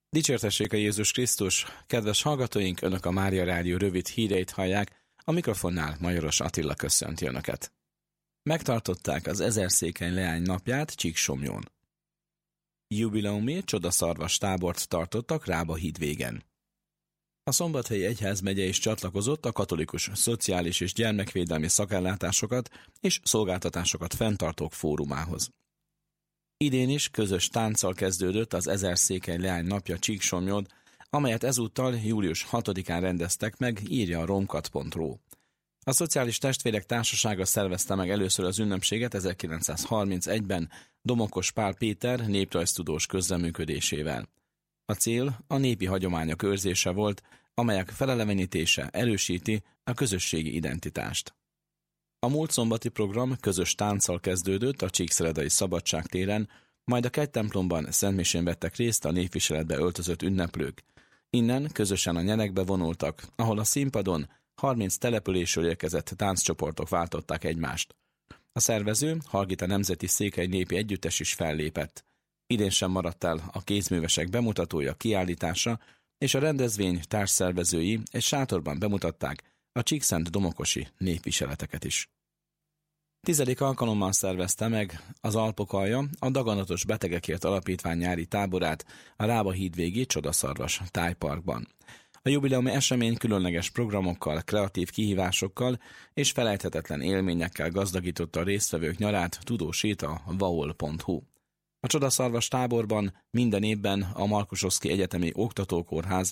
Dicsértessék a Jézus Krisztus! Kedves hallgatóink, Önök a Mária Rádió rövid híreit hallják, a mikrofonnál Majoros Attila köszönti Önöket. Megtartották az 1000 székely leány napját Csíksomlyón. Jubileumi csodaszarvas tábort tartottak Rába hídvégen. A Szombathelyi Egyházmegye is csatlakozott a katolikus szociális és gyermekvédelmi szakellátásokat és szolgáltatásokat fenntartók fórumához. Idén is közös tánccal kezdődött az 1000 székely leány napja Csíksomlyón, amelyet ezúttal július 6-án rendeztek meg, írja a romkat.ru. A Szociális Testvérek Társasága szervezte meg először az ünnepséget 1931-ben Domokos Pál Péter néprajztudós közreműködésével. A cél a népi hagyományok őrzése volt, amelyek felelevenítése erősíti a közösségi identitást. A múlt szombati program közös tánccal kezdődött a Csíkszeredai Szabadságtéren, majd a kegytemplomban szentmisén vettek részt a névviseletbe öltözött ünneplők. Innen közösen a nyerekbe vonultak, ahol a színpadon 30 településről érkezett tánccsoportok váltották egymást. A szervező, Hargita Nemzeti Székely Népi Együttes is fellépett. Idén sem maradt el a kézművesek bemutatója, kiállítása, és a rendezvény társszervezői egy sátorban bemutatták a Csíkszent Domokosi népviseleteket is. 10. alkalommal szervezte meg az Alpokalja a Daganatos Betegekért Alapítvány nyári táborát a Rába hídvégi Csodaszarvas tájparkban. A jubileumi esemény különleges programokkal, kreatív kihívásokkal és felejthetetlen élményekkel gazdagította a résztvevők nyarát, tudósít a vaol.hu. A Csodaszarvas táborban minden évben a Markusoszki Egyetemi Oktatókórház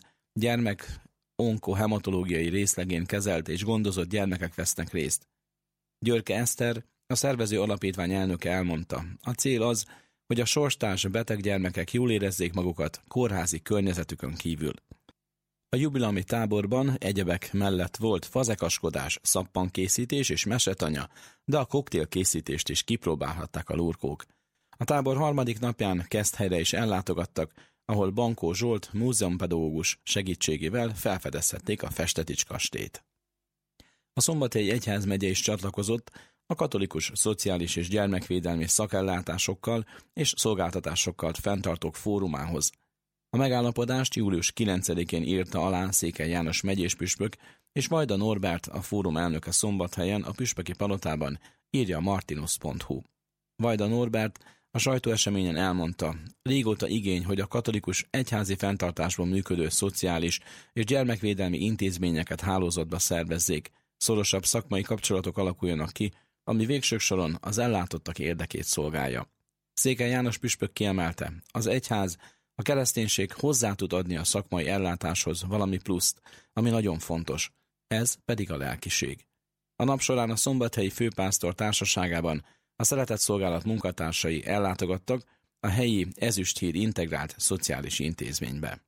gyermek-onkohematológiai részlegén kezelt és gondozott gyermekek vesznek részt. Györke Eszter, a szervező alapítvány elnöke elmondta, a cél az, hogy a sorstárs beteg gyermekek jól érezzék magukat kórházi környezetükön kívül. A jubileumi táborban egyebek mellett volt fazekaskodás, szappankészítés és mesetanya, de a koktélkészítést is kipróbálhatták a lurkók. A tábor harmadik napján Keszthelyre is ellátogattak, ahol Bankó Zsolt múzeumpedagógus segítségével felfedezhették a Festetics kastélyt. A Szombathelyi Egyházmegye is csatlakozott a katolikus szociális és gyermekvédelmi szakellátásokkal és szolgáltatásokkal fenntartók fórumához. A megállapodást július 9-én írta alá Székely János megyés püspök, és Vajda Norbert, a fórum elnöke Szombathelyen a püspöki palotában, írja a martinus.hu. Vajda Norbert a sajtóeseményen elmondta, régóta igény, hogy a katolikus egyházi fenntartásban működő szociális és gyermekvédelmi intézményeket hálózatba szervezzék, szorosabb szakmai kapcsolatok alakuljanak ki, ami végső soron az ellátottak érdekét szolgálja. Székely János püspök kiemelte, az egyház, a kereszténység hozzá tud adni a szakmai ellátáshoz valami pluszt, ami nagyon fontos, ez pedig a lelkiség. A nap során a szombathelyi főpásztor társaságában a Szeretetszolgálat munkatársai ellátogattak a helyi Ezüsthíd Integrált Szociális Intézménybe.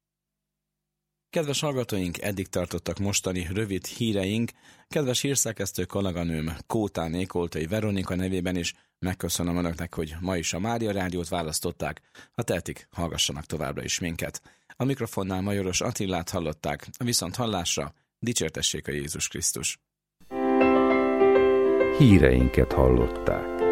Kedves hallgatóink, eddig tartottak mostani rövid híreink. Kedves hírszerkesztő kolléganőm Kótáné Koltai Veronika nevében is megköszönöm Önöknek, hogy ma is a Mária Rádiót választották. Ha tehetik, hallgassanak továbbra is minket. A mikrofonnál Majoros Attilát hallották, a viszont hallásra dicsértessék a Jézus Krisztus. Híreinket hallották.